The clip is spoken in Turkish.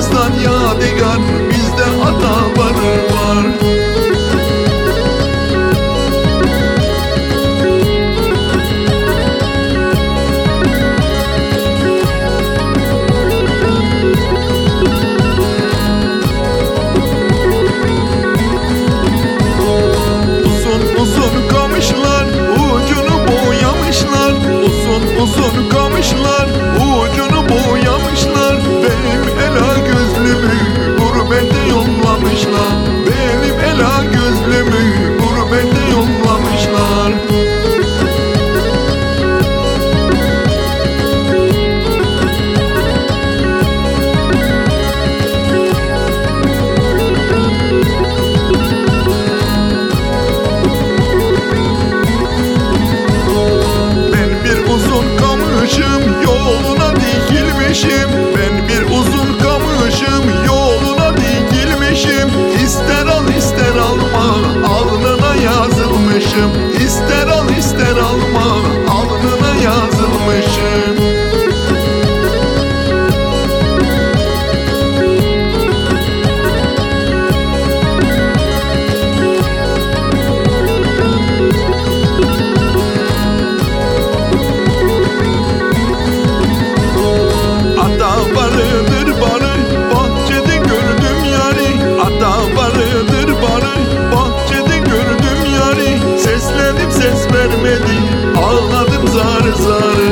atalarımızdan yadigar, bizde ataları var. Uzun kamışlar ucunu boyamışlar, uzun kamışlar ucunu boyamışlar. Benim ela gözlümü gurbete yollamışlar, benim ela gözlümü gurbete yollamışlar. Yoluna dikilmişim, ben bir uzun kamışım, yoluna dikilmişim. İster al ister alma, alnına yazılmışım. İster al ister alma, alnına yazılmışım. Ses vermedi, ağladım zar zar.